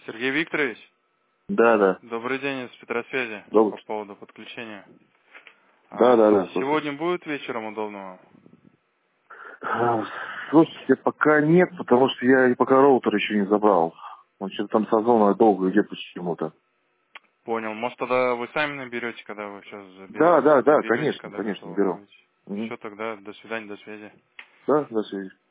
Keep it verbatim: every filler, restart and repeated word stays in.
Сергей Викторович, Да, да. добрый день, из Петросвязи Добрый. по поводу подключения. Да, А, да, да. Слушай. сегодня будет вечером удобно? А, Слушайте, пока нет, потому что я и пока роутер еще не забрал. Он что-то там созвон долго идет почему-то. Понял. Может, тогда вы сами наберете, когда вы сейчас Да, заберете, да, да, заберете, конечно, когда конечно, готовы беру. будете. Угу. Все, тогда до свидания, до связи. Да, до связи.